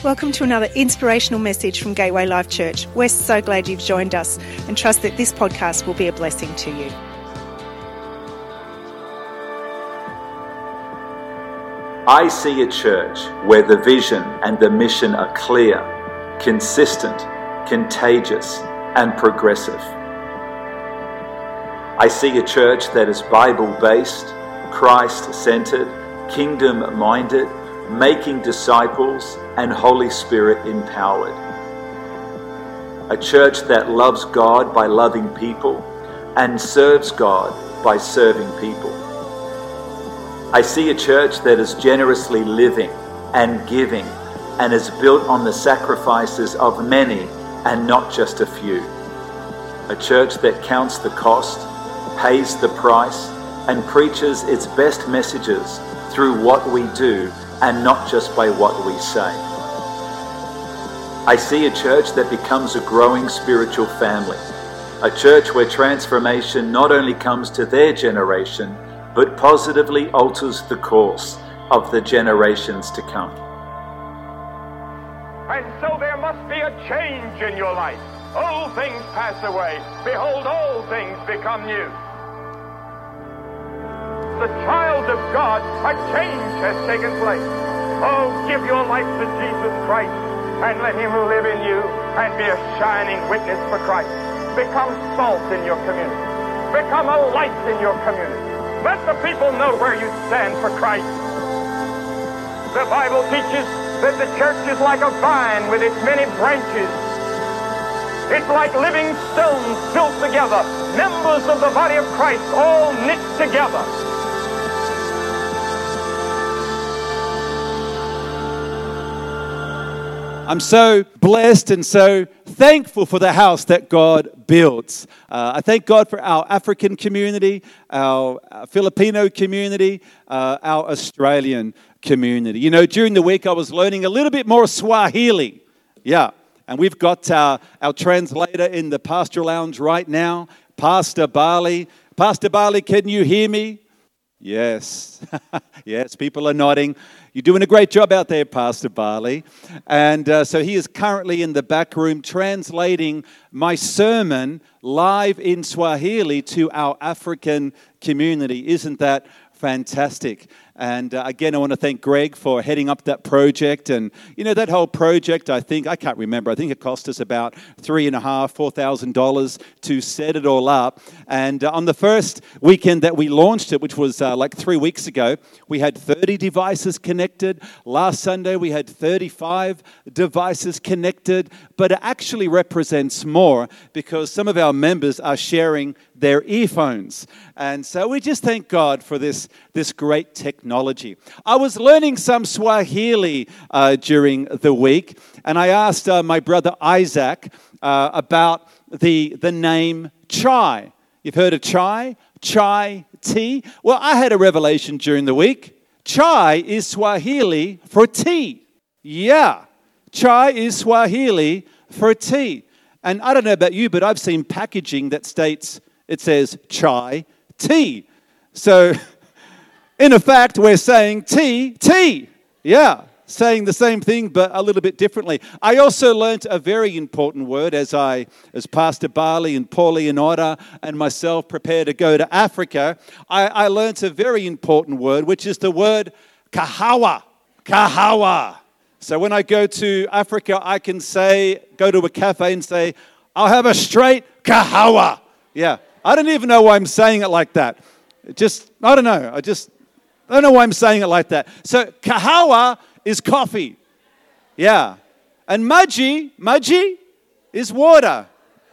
Welcome to another inspirational message from Gateway Life Church. We're so glad you've joined us and trust that this podcast will be a blessing to you. I see a church where the vision and the mission are clear, consistent, contagious, and progressive. I see a church that is Bible-based, Christ-centered, kingdom-minded, making disciples, and Holy Spirit empowered. A church that loves God by loving people and serves God by serving people. I see a church that is generously living and giving and is built on the sacrifices of many and not just a few. A church that counts the cost, pays the price, and preaches its best messages through what we do and not just by what we say. I see a church that becomes a growing spiritual family, a church where transformation not only comes to their generation, but positively alters the course of the generations to come. And so there must be a change in your life. Old things pass away. Behold, all things become new. The child of God, a change has taken place. Oh, give your life to Jesus Christ and let Him live in you and be a shining witness for Christ. Become salt in your community. Become a light in your community. Let the people know where you stand for Christ. The Bible teaches that the church is like a vine with its many branches. It's like living stones built together, members of the body of Christ all knit together. I'm so blessed and so thankful for the house that God builds. I thank God for our African community, our Filipino community, our Australian community. You know, during the week I was learning a little bit more Swahili. Yeah, and we've got our translator in the pastor lounge right now, Pastor Bali. Pastor Bali, can you hear me? Yes. Yes, people are nodding. You're doing a great job out there, Pastor Bali. And so he is currently in the back room translating my sermon live in Swahili to our African community. Isn't that fantastic? And again, I want to thank Greg for heading up that project. And, you know, that whole project, I can't remember. I think it cost us about $3,500-$4,000 to set it all up. And on the first weekend that we launched it, which was like 3 weeks ago, we had 30 devices connected. Last Sunday, we had 35 devices connected. But it actually represents more because some of our members are sharing their earphones. And so we just thank God for this great technology. I was learning some Swahili during the week, and I asked my brother Isaac about the name chai. You've heard of chai? Chai tea? Well, I had a revelation during the week. Chai is Swahili for tea. Yeah, chai is Swahili for tea. And I don't know about you, but I've seen packaging that states, it says chai tea. So, in effect, we're saying tea. Yeah, saying the same thing, but a little bit differently. I also learned a very important word as Pastor Bali and Paulie and Oda and myself prepare to go to Africa. I learned a very important word, which is the word kahawa. Kahawa. So when I go to Africa, I can go to a cafe and say, I'll have a straight kahawa. Yeah. I don't even know why I'm saying it like that. I don't know. I don't know why I'm saying it like that. So kahawa is coffee. Yeah. And maji is water.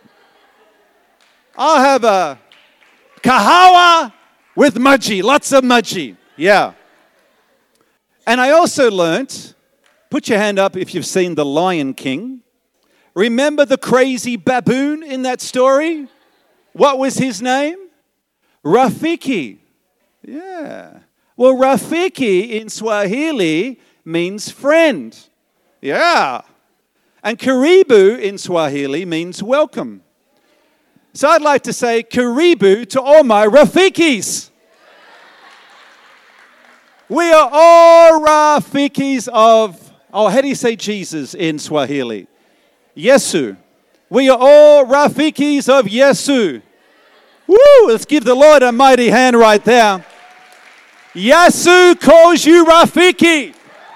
I'll have a kahawa with maji. Lots of maji. Yeah. And I also learnt, put your hand up if you've seen The Lion King. Remember the crazy baboon in that story? What was his name? Rafiki. Yeah. Well, Rafiki in Swahili means friend. Yeah. And karibu in Swahili means welcome. So I'd like to say karibu to all my Rafikis. We are all Rafikis of Oh, how do you say Jesus in Swahili? Yesu. We are all Rafikis of Yesu. Woo! Let's give the Lord a mighty hand right there. Yesu calls you Rafiki.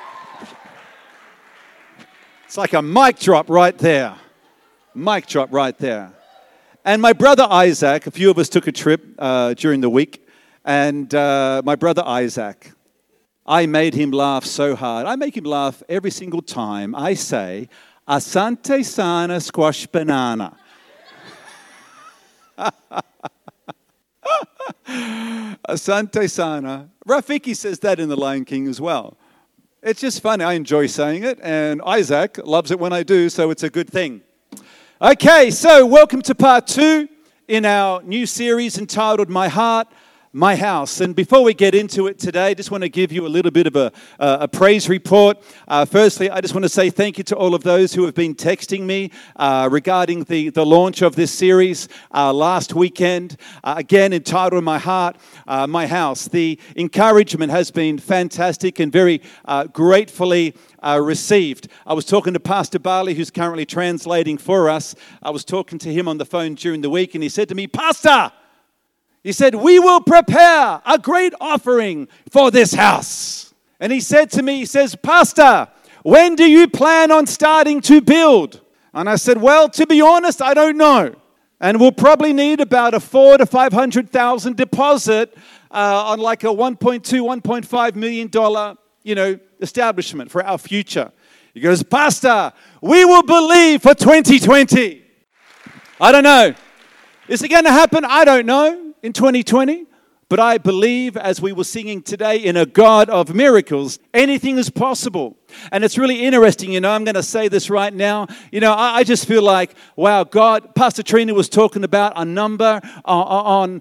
It's like a mic drop right there. Mic drop right there. And my brother Isaac, a few of us took a trip during the week, and my brother Isaac, I made him laugh so hard. I make him laugh every single time I say, Asante sana squash banana. Asante sana. Rafiki says that in The Lion King as well. It's just funny. I enjoy saying it, and Isaac loves it when I do, so it's a good thing. Okay, so welcome to part 2 in our new series entitled My Heart, My House. And before we get into it today, I just want to give you a little bit of a praise report. Firstly, I just want to say thank you to all of those who have been texting me regarding the launch of this series last weekend. Again, entitled My Heart, My House. The encouragement has been fantastic and very gratefully received. I was talking to Pastor Barley, who's currently translating for us. I was talking to him on the phone during the week, and he said to me, Pastor, he said, we will prepare a great offering for this house. And he said to me, he says, Pastor, when do you plan on starting to build? And I said, well, to be honest, I don't know. And we'll probably need about a $400,000 to $500,000 deposit on like a $1.5 million, establishment for our future. He goes, Pastor, we will believe for 2020. I don't know. Is it going to happen? I don't know. In 2020, but I believe, as we were singing today, in a God of miracles, anything is possible. And it's really interesting, I'm going to say this right now. I just feel like, wow, God, Pastor Trina was talking about a number on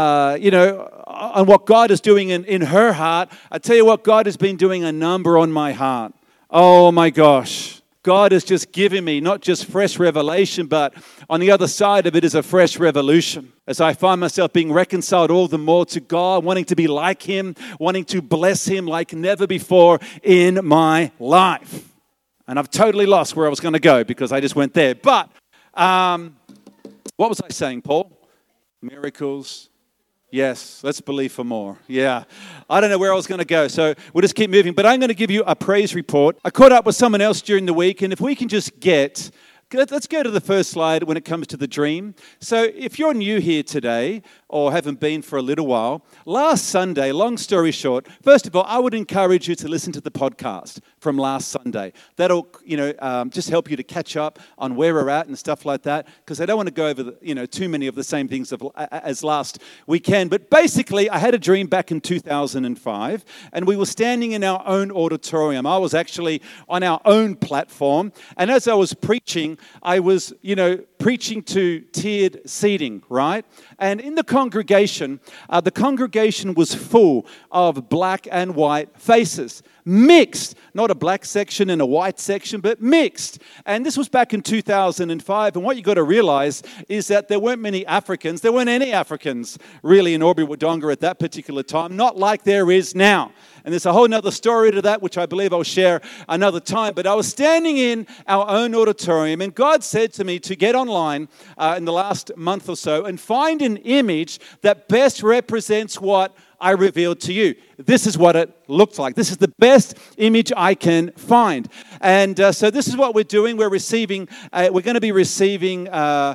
what God is doing in her heart. I tell you what, God has been doing a number on my heart. Oh my gosh. God has just given me not just fresh revelation, but on the other side of it is a fresh revolution. As I find myself being reconciled all the more to God, wanting to be like Him, wanting to bless Him like never before in my life. And I've totally lost where I was going to go because I just went there. But what was I saying, Paul? Miracles. Yes, let's believe for more. Yeah. I don't know where I was going to go, so we'll just keep moving. But I'm going to give you a praise report. I caught up with someone else during the week, and if we can just let's go to the first slide when it comes to the dream. So if you're new here today or haven't been for a little while, last Sunday, long story short, first of all, I would encourage you to listen to the podcast from last Sunday. That'll, just help you to catch up on where we're at and stuff like that, because I don't want to go over, too many of the same things as last weekend. But basically, I had a dream back in 2005, and we were standing in our own auditorium. I was actually on our own platform, and as I was preaching, I was, preaching to tiered seating, right? And in the congregation was full of black and white faces. Mixed, not a black section and a white section, but mixed. And this was back in 2005. And what you got to realize is that there weren't many Africans. There weren't any Africans really in Albury Wodonga at that particular time, not like there is now. And there's a whole other story to that, which I believe I'll share another time. But I was standing in our own auditorium, and God said to me to get online in the last month or so and find an image that best represents what I revealed to you. This is what it looked like. This is the best image I can find. And so this is what we're doing. We're going to be receiving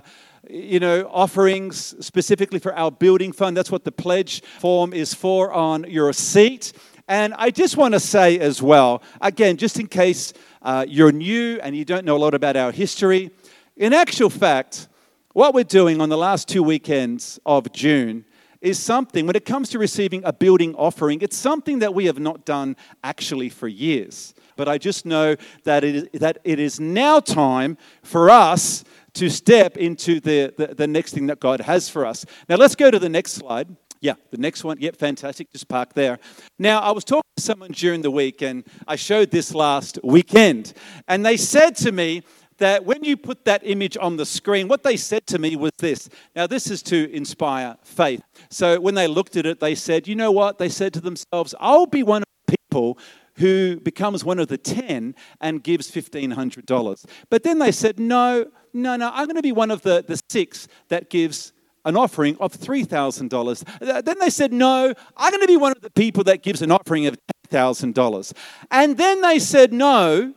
offerings specifically for our building fund. That's what the pledge form is for on your seat. And I just want to say as well, again, just in case you're new and you don't know a lot about our history, in actual fact, what we're doing on the last 2 weekends of June is something, when it comes to receiving a building offering, it's something that we have not done actually for years. But I just know that it is now time for us to step into the next thing that God has for us. Now let's go to the next slide. Yeah, the next one. Yep, fantastic. Just park there. Now, I was talking to someone during the week, and I showed this last weekend. And they said to me that when you put that image on the screen, what they said to me was this. Now, this is to inspire faith. So when they looked at it, they said, you know what? They said to themselves, I'll be one of the people who becomes one of the 10 and gives $1,500. But then they said, no, I'm going to be one of the 6 that gives an offering of $3,000. Then they said, no, I'm going to be one of the people that gives an offering of $10,000. And then they said, no,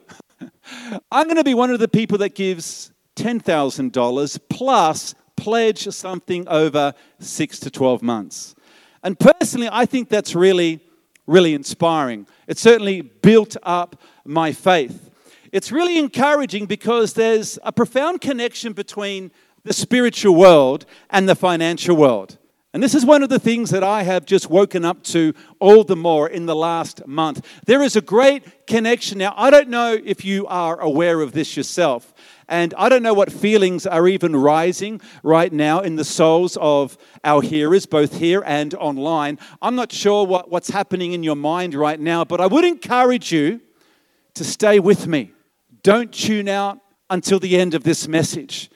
I'm going to be one of the people that gives $10,000 plus pledge something over 6 to 12 months. And personally, I think that's really, really inspiring. It certainly built up my faith. It's really encouraging because there's a profound connection between the spiritual world and the financial world. And this is one of the things that I have just woken up to all the more in the last month. There is a great connection. Now, I don't know if you are aware of this yourself, and I don't know what feelings are even rising right now in the souls of our hearers, both here and online. I'm not sure what's happening in your mind right now, but I would encourage you to stay with me. Don't tune out until the end of this message,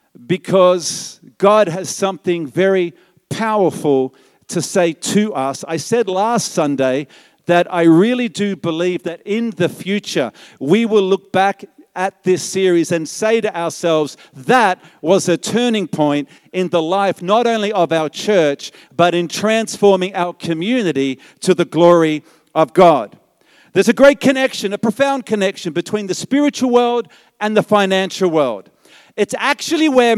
because God has something very powerful to say to us. I said last Sunday that I really do believe that in the future we will look back at this series and say to ourselves, that was a turning point in the life not only of our church, but in transforming our community to the glory of God. There's a great connection, a profound connection between the spiritual world and the financial world. It's actually where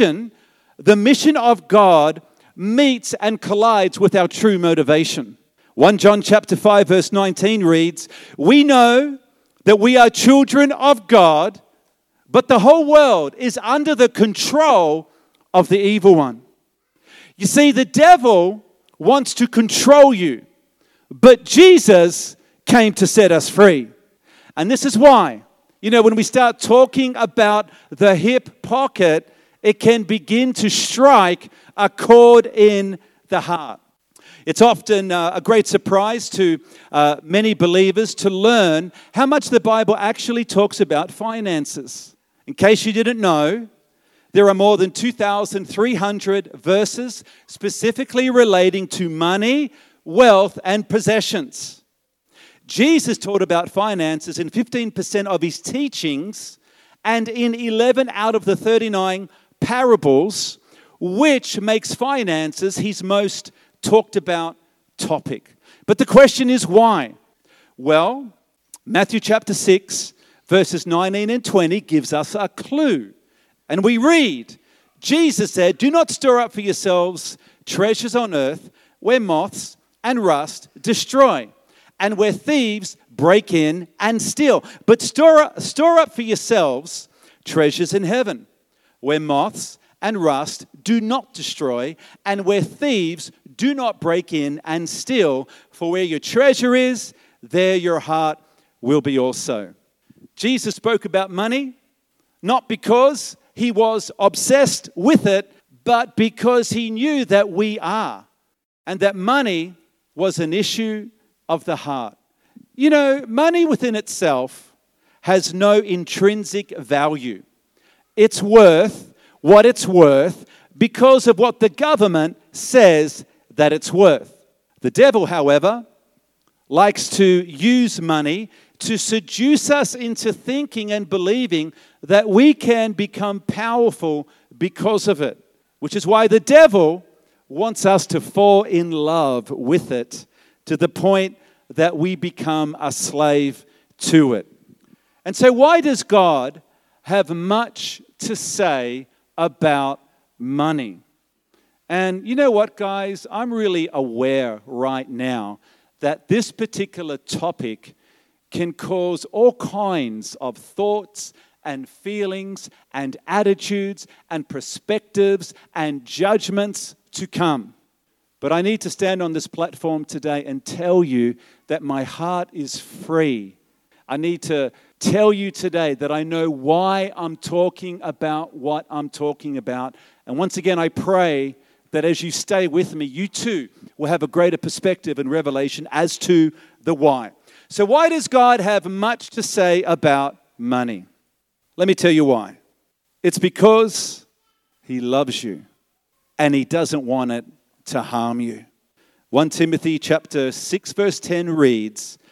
the mission of God, meets and collides with our true motivation. 1 John chapter 5 verse 19 reads, "We know that we are children of God, but the whole world is under the control of the evil one." You see, the devil wants to control you, but Jesus came to set us free. And this is why, when we start talking about the hip pocket, it can begin to strike a chord in the heart. It's often a great surprise to many believers to learn how much the Bible actually talks about finances. In case you didn't know, there are more than 2,300 verses specifically relating to money, wealth, and possessions. Jesus taught about finances in 15% of his teachings and in 11 out of the 39 parables, which makes finances his most talked about topic. But the question is why? Well, Matthew chapter 6, verses 19 and 20 gives us a clue. And we read, Jesus said, "Do not store up for yourselves treasures on earth where moths and rust destroy, and where thieves break in and steal. But store up for yourselves treasures in heaven, where moths and rust do not destroy, and where thieves do not break in and steal. For where your treasure is, there your heart will be also." Jesus spoke about money, not because he was obsessed with it, but because he knew that we are, and that money was an issue of the heart. Money within itself has no intrinsic value. It's worth what it's worth because of what the government says that it's worth. The devil, however, likes to use money to seduce us into thinking and believing that we can become powerful because of it, which is why the devil wants us to fall in love with it to the point that we become a slave to it. And so why does God have much to say about money? And you know what, guys? I'm really aware right now that this particular topic can cause all kinds of thoughts and feelings and attitudes and perspectives and judgments to come. But I need to stand on this platform today and tell you that my heart is free. I need to tell you today that I know why I'm talking about what I'm talking about. And once again, I pray that as you stay with me, you too will have a greater perspective and revelation as to the why. So why does God have much to say about money? Let me tell you why. It's because he loves you and he doesn't want it to harm you. 1 Timothy chapter 6 verse 10 reads,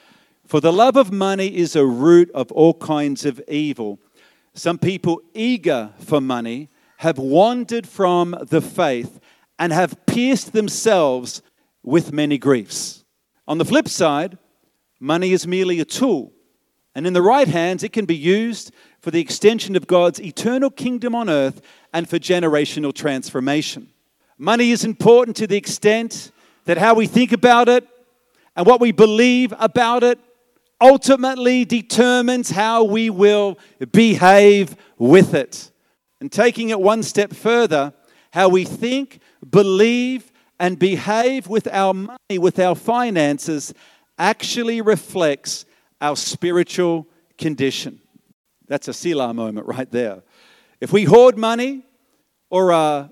For the love of money is a root of all kinds of evil. Some people eager for money have wandered from the faith and have pierced themselves with many griefs. On the flip side, money is merely a tool, and in the right hands it can be used for the extension of God's eternal kingdom on earth and for generational transformation. Money is important to the extent that how we think about it and what we believe about it ultimately determines how we will behave with it. And taking it one step further, how we think, believe, and behave with our money, with our finances, actually reflects our spiritual condition. That's a Selah moment right there. If we hoard money or are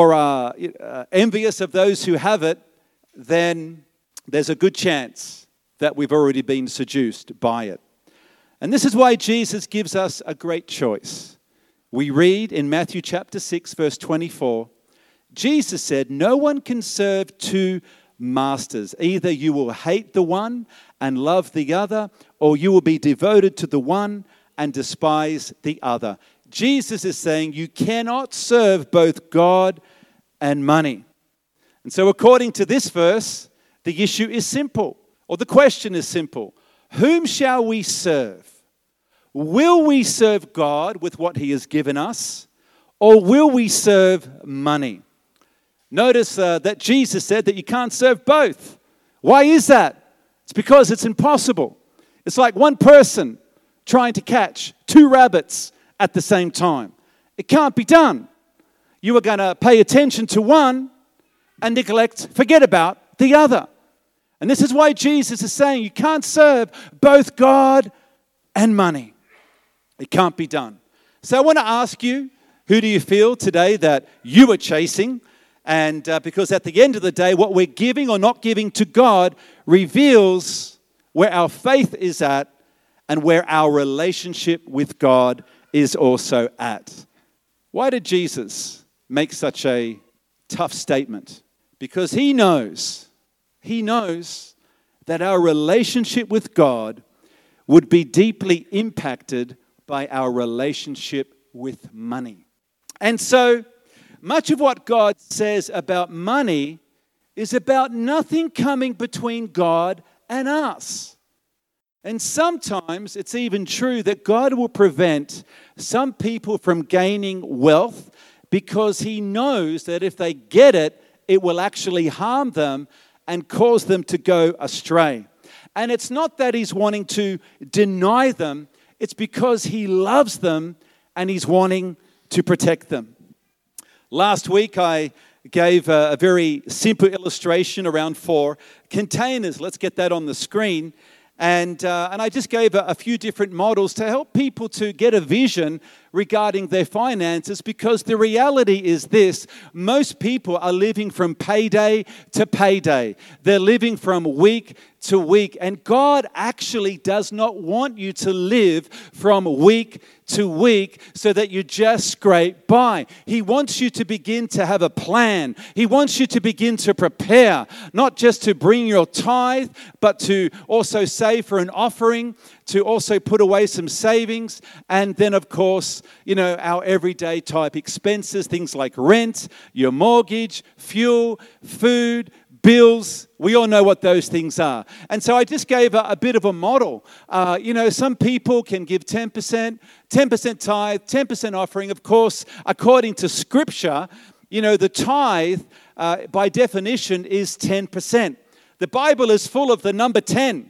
envious of those who have it, then there's a good chance that we've already been seduced by it. And this is why Jesus gives us a great choice. We read in Matthew chapter 6, verse 24, Jesus said, "No one can serve two masters. Either you will hate the one and love the other, or you will be devoted to the one and despise the other." Jesus is saying you cannot serve both God and money. And so according to this verse, the issue is simple, or the question is simple. Whom shall we serve? Will we serve God with what He has given us, or will we serve money? Notice that Jesus said that you can't serve both. Why is that? It's because it's impossible. It's like one person trying to catch two rabbits at the same time. It can't be done. You are going to pay attention to one and forget about the other. And this is why Jesus is saying you can't serve both God and money. It can't be done. So I want to ask you, who do you feel today that you are chasing? And because at the end of the day, what we're giving or not giving to God reveals where our faith is at and where our relationship with God is also at. Why did Jesus make such a tough statement? Because He knows that our relationship with God would be deeply impacted by our relationship with money. And so, much of what God says about money is about nothing coming between God and us. And sometimes it's even true that God will prevent some people from gaining wealth because He knows that if they get it, it will actually harm them and cause them to go astray. And it's not that He's wanting to deny them, it's because He loves them and He's wanting to protect them. Last week, I gave a very simple illustration around 4 containers. Let's get that on the screen. And I just gave a few different models to help people to get a vision regarding their finances, because the reality is this: most people are living from payday to payday. They're living from week to week. And God actually does not want you to live from week to week so that you just scrape by. He wants you to begin to have a plan. He wants you to begin to prepare, not just to bring your tithe, but to also save for an offering, to also put away some savings, and then, of course, our everyday type expenses, things like rent, your mortgage, fuel, food, bills. We all know what those things are. And so I just gave a bit of a model. Some people can give 10%, 10% tithe, 10% offering. Of course, according to Scripture, the tithe, by definition, is 10%. The Bible is full of the number 10.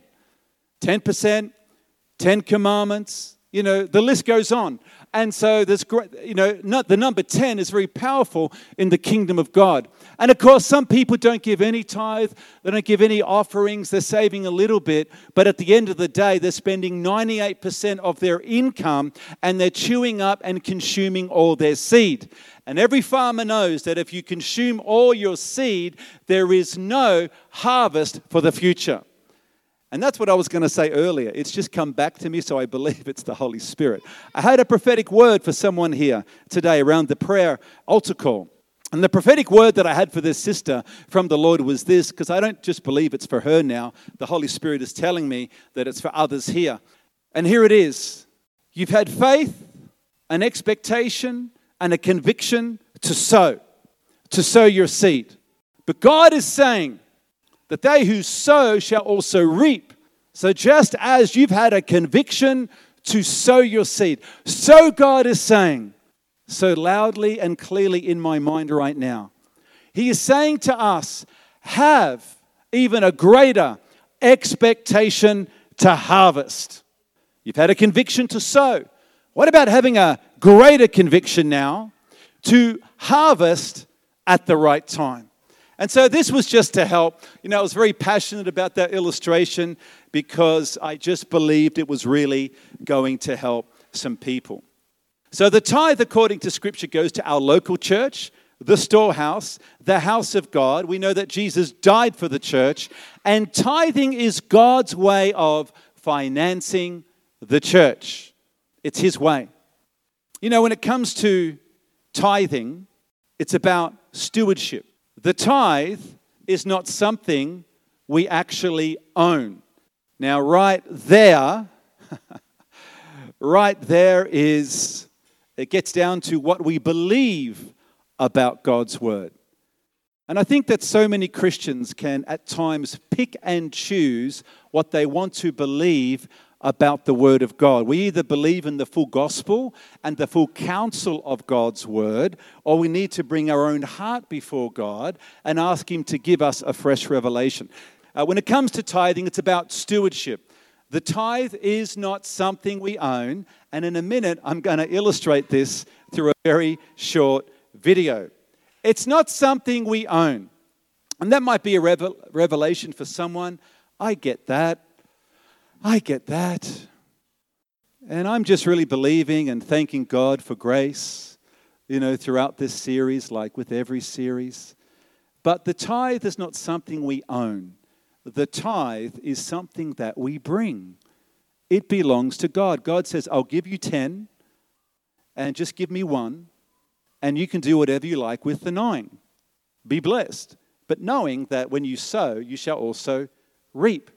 10%, 10 commandments, the list goes on. And so there's great, the number 10 is very powerful in the kingdom of God. And of course, some people don't give any tithe, they don't give any offerings, they're saving a little bit, but at the end of the day, they're spending 98% of their income and they're chewing up and consuming all their seed. And every farmer knows that if you consume all your seed, there is no harvest for the future. And that's what I was going to say earlier. It's just come back to me, so I believe it's the Holy Spirit. I had a prophetic word for someone here today around the prayer altar call. And the prophetic word that I had for this sister from the Lord was this, because I don't just believe it's for her now. The Holy Spirit is telling me that it's for others here. And here it is. You've had faith, an expectation, and a conviction to sow your seed. But God is saying that they who sow shall also reap. So just as you've had a conviction to sow your seed, so God is saying, so loudly and clearly in my mind right now, He is saying to us, have even a greater expectation to harvest. You've had a conviction to sow. What about having a greater conviction now to harvest at the right time? And so this was just to help. I was very passionate about that illustration because I just believed it was really going to help some people. So the tithe, according to Scripture, goes to our local church, the storehouse, the house of God. We know that Jesus died for the church, and tithing is God's way of financing the church. It's His way. When it comes to tithing, it's about stewardship. The tithe is not something we actually own. Now, right there is, it gets down to what we believe about God's word. And I think that so many Christians can at times pick and choose what they want to believe about the word of God. We either believe in the full gospel and the full counsel of God's word, or we need to bring our own heart before God and ask Him to give us a fresh revelation. When it comes to tithing, it's about stewardship. The tithe is not something we own, and in a minute I'm going to illustrate this through a very short video. It's not something we own. And that might be a revelation for someone. I get that. And I'm just really believing and thanking God for grace, throughout this series, like with every series. But the tithe is not something we own. The tithe is something that we bring. It belongs to God. God says, I'll give you 10 and just give me 1, and you can do whatever you like with the 9. Be blessed. But knowing that when you sow, you shall also reap.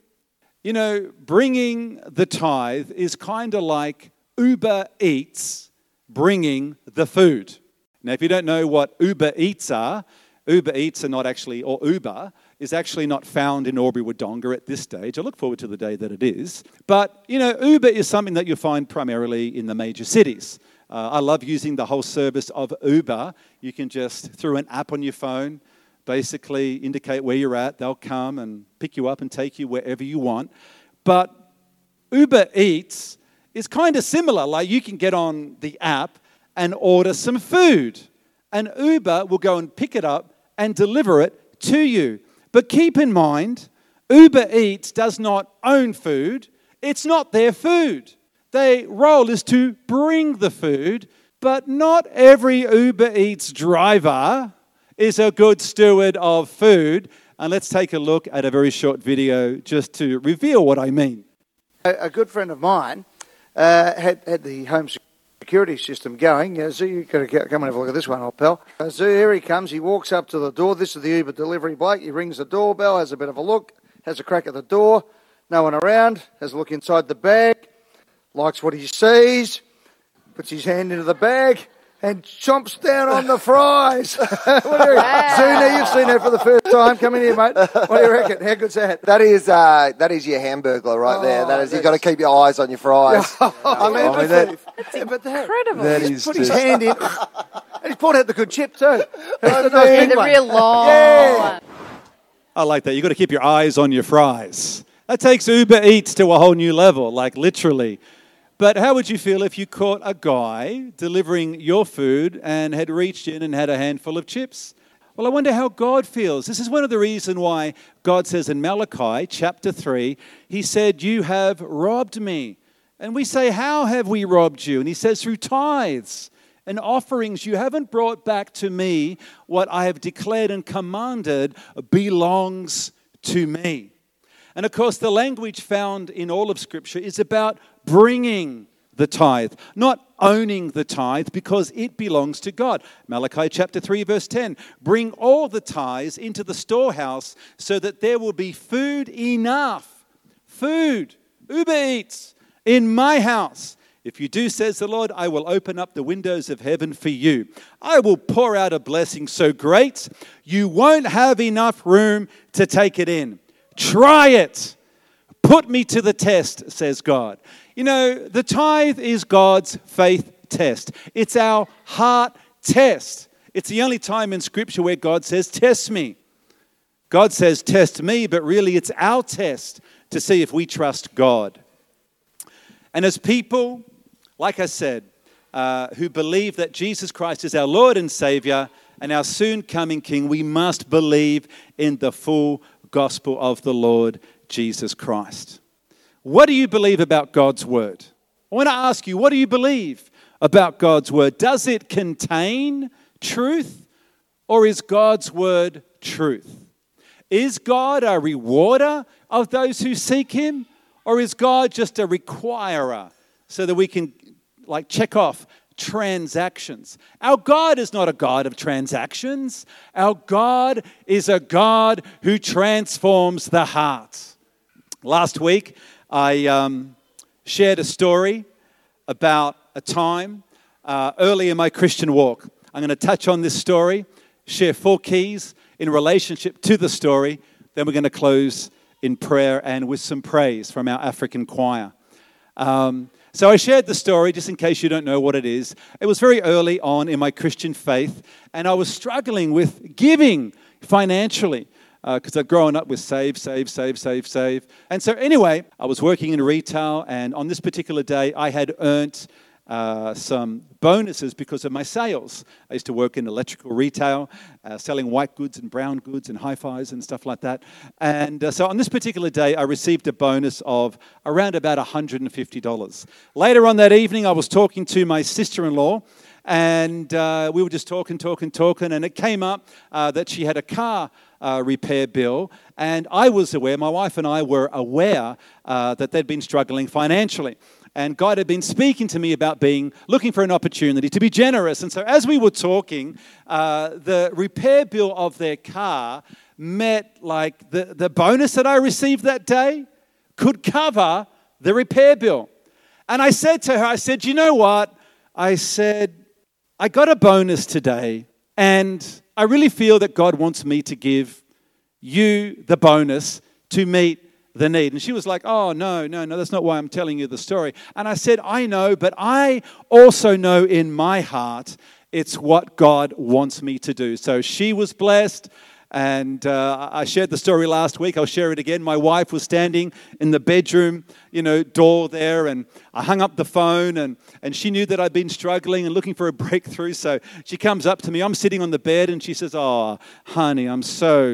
Bringing the tithe is kind of like Uber Eats bringing the food. Now, if you don't know what Uber Eats are not actually, or Uber is actually not found in Albury Wodonga at this stage. I look forward to the day that it is. But, Uber is something that you'll find primarily in the major cities. I love using the whole service of Uber. You can just, through an app on your phone, basically indicate where you're at. They'll come and pick you up and take you wherever you want. But Uber Eats is kind of similar. Like you can get on the app and order some food, and Uber will go and pick it up and deliver it to you. But keep in mind, Uber Eats does not own food. It's not their food. Their role is to bring the food, but not every Uber Eats driver is a good steward of food. And let's take a look at a very short video just to reveal what I mean. A good friend of mine had the home security system going. Zoo, you've got to come and have a look at this one, old pal. Zoo, here he comes. He walks up to the door. This is the Uber delivery bloke. He rings the doorbell, has a bit of a look, has a crack at the door. No one around. Has a look inside the bag. Likes what he sees. Puts his hand into the bag and chomps down on the fries. What do you reckon? Zuna, you've seen that for the first time. Come in here, mate. What do you reckon? How good's that? That is your hamburger right there. That is, you've got to keep your eyes on your fries. That's incredible. That he's is put his hand in, and he's pulled out the good chip too. The real long one. I like that. You've got to keep your eyes on your fries. That takes Uber Eats to a whole new level, like literally. But how would you feel if you caught a guy delivering your food and had reached in and had a handful of chips? Well, I wonder how God feels. This is one of the reasons why God says in Malachi chapter 3, He said, you have robbed me. And we say, how have we robbed you? And He says, through tithes and offerings. You haven't brought back to me what I have declared and commanded belongs to me. And of course, the language found in all of Scripture is about bringing the tithe. Not owning the tithe because it belongs to God. Malachi chapter 3 verse 10. Bring all the tithes into the storehouse so that there will be food enough. Food. Uber Eats. In my house. If you do, says the Lord, I will open up the windows of heaven for you. I will pour out a blessing so great, you won't have enough room to take it in. Try it. Put me to the test, says God. You know, the tithe is God's faith test. It's our heart test. It's the only time in Scripture where God says, test me. God says, test me, but really it's our test to see if we trust God. And as people, like I said, who believe that Jesus Christ is our Lord and Savior and our soon-coming King, we must believe in the full gospel of the Lord Jesus Christ. What do you believe about God's Word? I want to ask you, what do you believe about God's Word? Does it contain truth, or is God's Word truth? Is God a rewarder of those who seek Him, or is God just a requirer so that we can check off transactions? Our God is not a God of transactions. Our God is a God who transforms the heart. Last week, I shared a story about a time early in my Christian walk. I'm going to touch on this story, share 4 keys in relationship to the story. Then we're going to close in prayer and with some praise from our African choir. So I shared the story, just in case you don't know what it is. It was very early on in my Christian faith, and I was struggling with giving financially because I'd grown up with save. And so anyway, I was working in retail, and on this particular day, I had earned some bonuses because of my sales. I used to work in electrical retail, selling white goods and brown goods and hi-fis and stuff like that. And so on this particular day, I received a bonus of around about $150. Later on that evening, I was talking to my sister-in-law, and we were just talking, and it came up that she had a car repair bill, and I was aware, my wife and I were aware that they'd been struggling financially. And God had been speaking to me about looking for an opportunity to be generous. And so as we were talking, the repair bill of their car met the bonus that I received that day could cover the repair bill. And I said to her, you know what? I said, I got a bonus today, and I really feel that God wants me to give you the bonus to meet the need. And she was like, oh, no, that's not why I'm telling you the story. And I said, I know, but I also know in my heart it's what God wants me to do. So she was blessed, and I shared the story last week. I'll share it again. My wife was standing in the bedroom, door there, and I hung up the phone, and she knew that I'd been struggling and looking for a breakthrough. So she comes up to me. I'm sitting on the bed, and she says, oh, honey, I'm so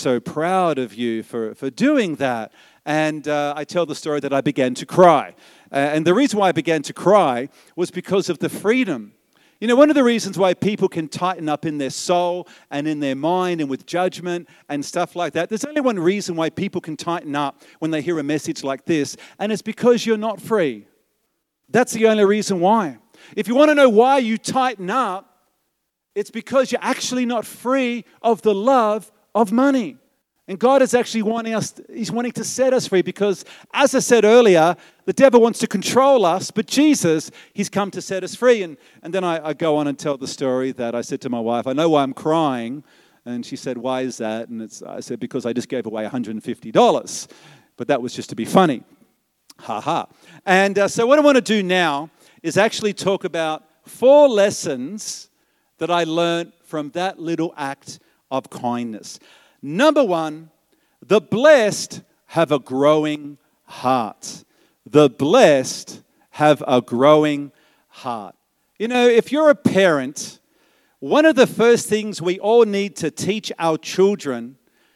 proud of you for doing that. And I tell the story that I began to cry. And the reason why I began to cry was because of the freedom. One of the reasons why people can tighten up in their soul and in their mind and with judgment and stuff like that, there's only one reason why people can tighten up when they hear a message like this, and it's because you're not free. That's the only reason why. If you want to know why you tighten up, it's because you're actually not free of the love of money. And God is actually He's wanting to set us free because, as I said earlier, the devil wants to control us, but Jesus, He's come to set us free. And then I go on and tell the story that I said to my wife, I know why I'm crying. And she said, why is that? And I said, because I just gave away $150. But that was just to be funny. Ha ha. And so what I want to do now is actually talk about 4 lessons that I learned from that little act of kindness. Number 1, the blessed have a growing heart. The blessed have a growing heart. If you're a parent, one of the first things we all need to teach our children,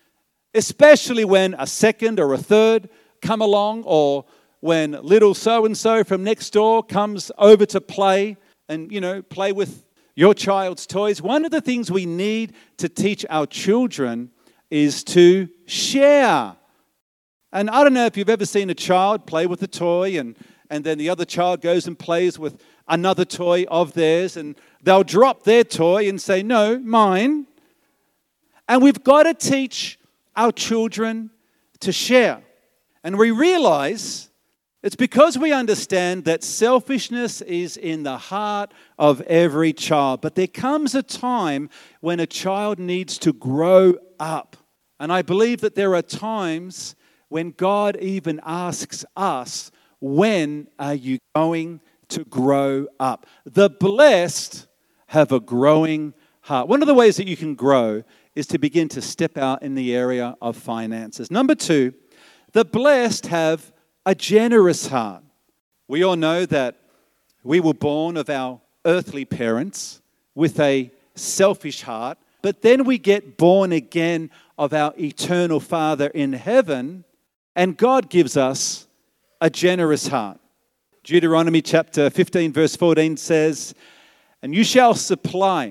especially when a second or a third come along, or when little so-and-so from next door comes over to play and, play with your child's toys, one of the things we need to teach our children is to share. And I don't know if you've ever seen a child play with a toy and and then the other child goes and plays with another toy of theirs, and they'll drop their toy and say, no, mine. And we've got to teach our children to share. And we realize it's because we understand that selfishness is in the heart of every child. But there comes a time when a child needs to grow up. And I believe that there are times when God even asks us, when are you going to grow up? The blessed have a growing heart. One of the ways that you can grow is to begin to step out in the area of finances. Number 2, the blessed have a generous heart. We all know that we were born of our earthly parents with a selfish heart, but then we get born again of our eternal Father in heaven, and God gives us a generous heart. Deuteronomy chapter 15 verse 14 says, and you shall supply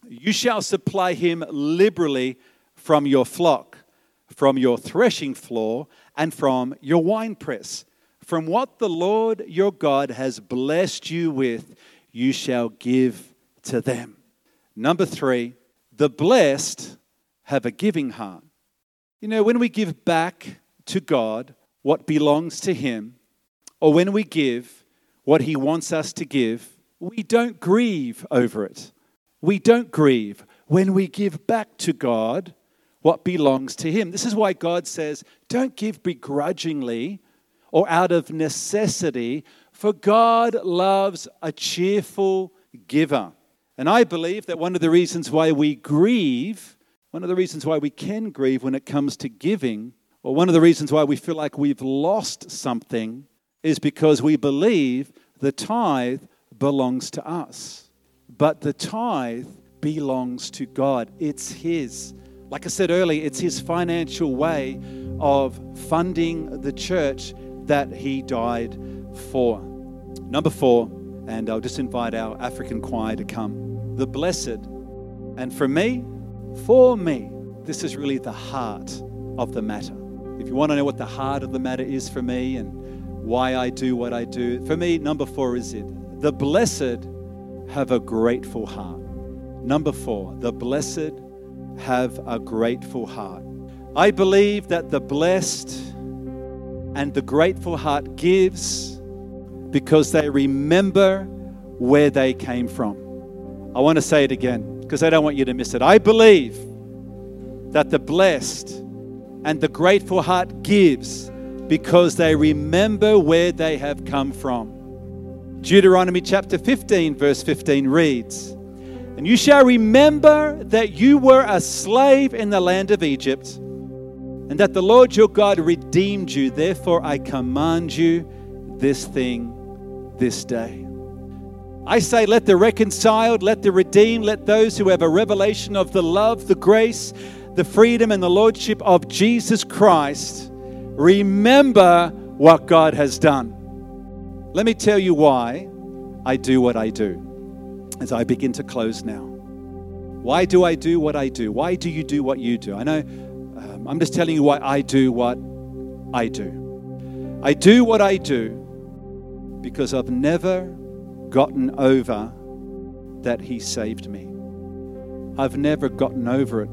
him liberally from your flock, from your threshing floor, and from your winepress. From what the Lord your God has blessed you with, you shall give to them. Number 3, the blessed have a giving heart. You know, when we give back to God what belongs to Him, or when we give what He wants us to give, we don't grieve over it. We don't grieve when we give back to God what belongs to Him. This is why God says, don't give begrudgingly or out of necessity, for God loves a cheerful giver. And I believe that one of the reasons why we grieve, one of the reasons why we can grieve when it comes to giving, or one of the reasons why we feel like we've lost something, is because we believe the tithe belongs to us. But the tithe belongs to God. It's His. Like I said earlier, it's His financial way of funding the church that He died for. Number 4, and I'll just invite our African choir to come. The blessed. And for me, this is really the heart of the matter. If you want to know what the heart of the matter is for me and why I do what I do, for me, number 4 is it. The blessed have a grateful heart. Number 4, the blessed have a grateful heart. I believe that the blessed and the grateful heart gives because they remember where they came from. I want to say it again because I don't want you to miss it. I believe that the blessed and the grateful heart gives because they remember where they have come from. Deuteronomy chapter 15 verse 15 reads, and you shall remember that you were a slave in the land of Egypt, and that the Lord your God redeemed you. Therefore I command you this thing this day. I say, let the reconciled, let the redeemed, let those who have a revelation of the love, the grace, the freedom, and the lordship of Jesus Christ remember what God has done. Let me tell you why I do what I do as I begin to close now. Why do I do what I do? Why do you do what you do? I know I'm just telling you why I do what I do. I do what I do because I've never gotten over that He saved me. I've never gotten over it.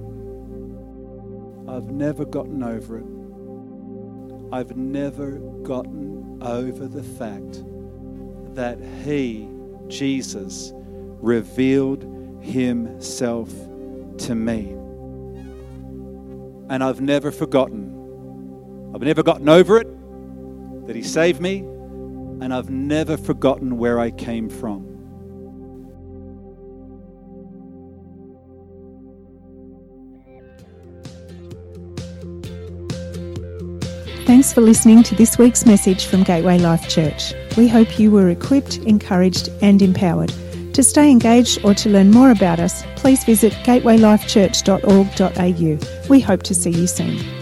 I've never gotten over it. I've never gotten over the fact that He, Jesus, revealed Himself to me. And I've never forgotten. I've never gotten over it, that He saved me, and I've never forgotten where I came from. Thanks for listening to this week's message from Gateway Life Church. We hope you were equipped, encouraged and empowered. To stay engaged or to learn more about us, please visit gatewaylifechurch.org.au. We hope to see you soon.